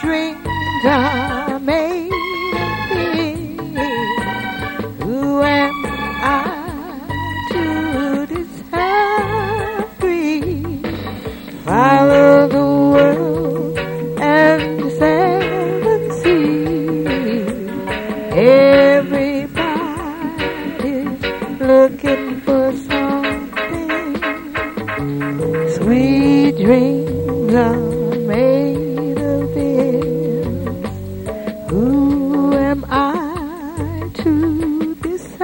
dreams are made of this. Who am I to disagree? Follow the world and the seven seas. Everybody's looking for something. Sweet dreams are made of this. Who am I to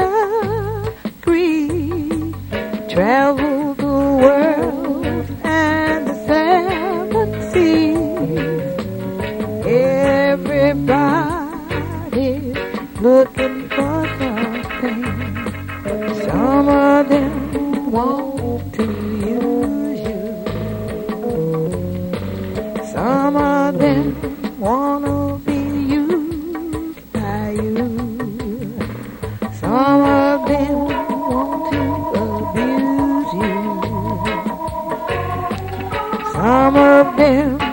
disagree? Travel the world and the seven seas. Everybody's looking for something. Some of them want to use you. Some of them wanna be used by you. Some of them want to abuse you. Some of them